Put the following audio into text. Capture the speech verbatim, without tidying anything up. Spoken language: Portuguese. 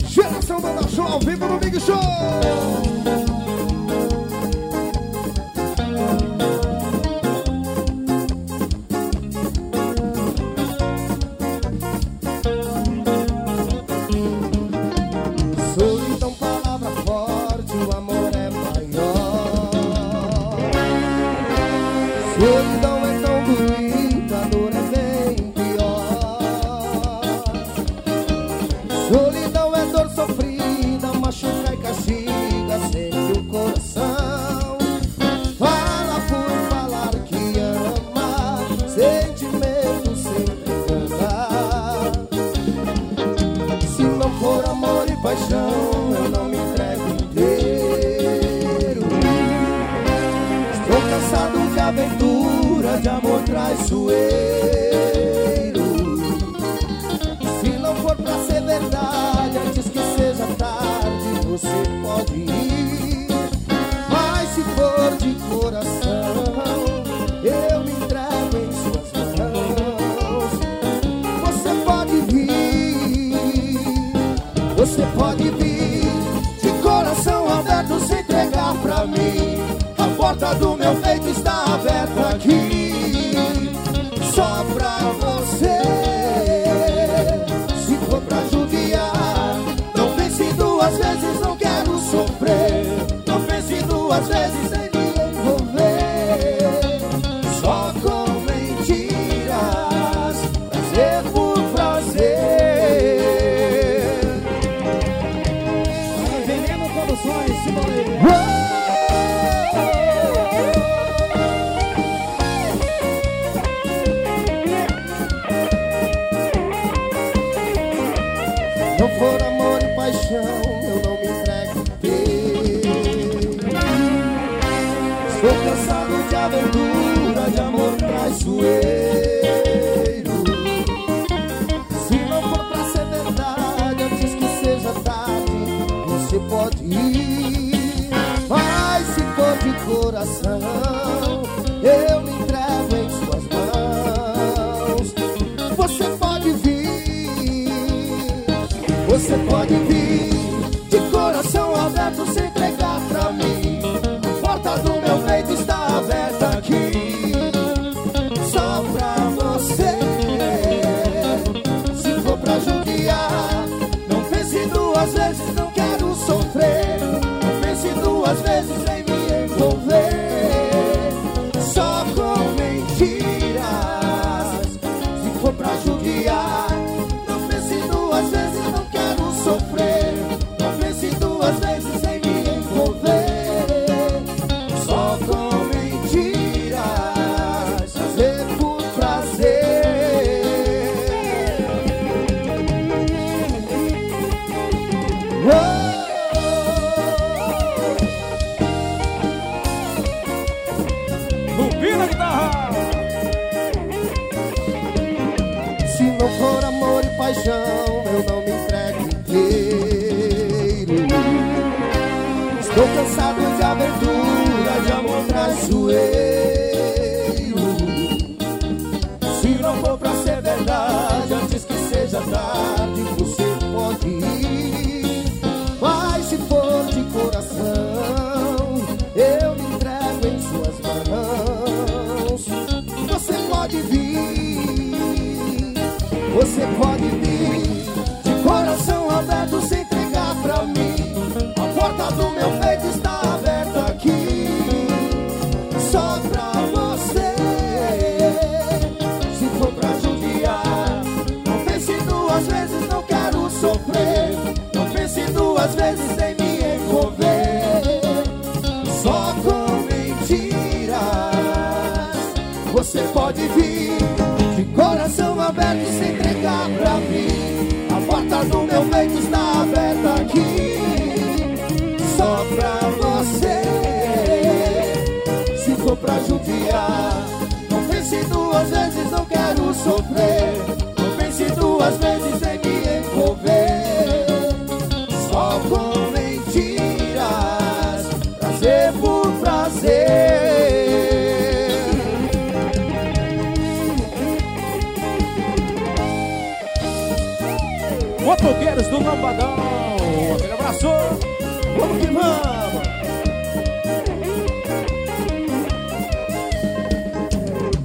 Geração Banda Show ao vivo no Big Show. Solidão, palavra forte, o amor é maior. Solidão é tão bonita, a dor é bem pior. Solidão é dor sofrida, machuca e castiga sempre o coração. Fala por falar que ama, sentimento sempre engana. Se não for amor e paixão, eu não me entrego inteiro. Estou cansado de aventura, de amor traiçoeiro. Se não for pra ser verdade, antes que seja tarde, você pode ir. Mas se for de coração, eu me entrego em suas mãos. Você pode vir, você pode vir, de coração aberto se entregar pra mim. A porta do meu peito está aberta aqui, só pra você. Se for pra judiar, não pense duas vezes, não quero sofrer. Não pense duas vezes em me envolver, só com mentiras, prazer por prazer. Veneno Produções, Simone. Não for amor e paixão, eu não me entrego inteiro. Estou cansado de aventura, de amor traiçoeiro. Se não for pra ser verdade, antes que seja tarde, você pode ir. Mas se for de coração, eu me entrego em suas mãos. Você pode vir, você pode vir, de coração aberto se entregar pra mim. A porta do meu peito está aberta aqui, só pra você. Se for pra judiar, não pense duas vezes, não quero sofrer. Não pense duas vezes em me envolver, só com mentiras. Se for pra judiar, não pense duas vezes, não quero sofrer. Não pense duas vezes em me envolver, só com mentiras, fazer por prazer. Lupina Guitarra. Se não for amor e paixão, eu não me entrego inteiro. Estou cansado de aventura, de amor traiçoeiro. Se não for pra ser verdade, antes que seja tarde, você pode ir. Mas se for de coração, eu me entrego em suas mãos. Você pode vir, você pode vir, de coração aberto se entregar pra mim. A porta do meu peito está aberta aqui, só pra você. Se for pra judiar, não pense duas vezes, não quero sofrer. Não pense duas vezes em me envolver, só com mentiras. Você pode vir, de coração aberto se entregar pra mim. A porta do meu peito está aberta aqui, só pra você. Se for pra judiar, não pense duas vezes, não quero sofrer. Não pense duas vezes em me envolver, só com mentiras, prazer por prazer. Fofoqueiros do Lambadão. Aquele abraço. Vamos que vamos.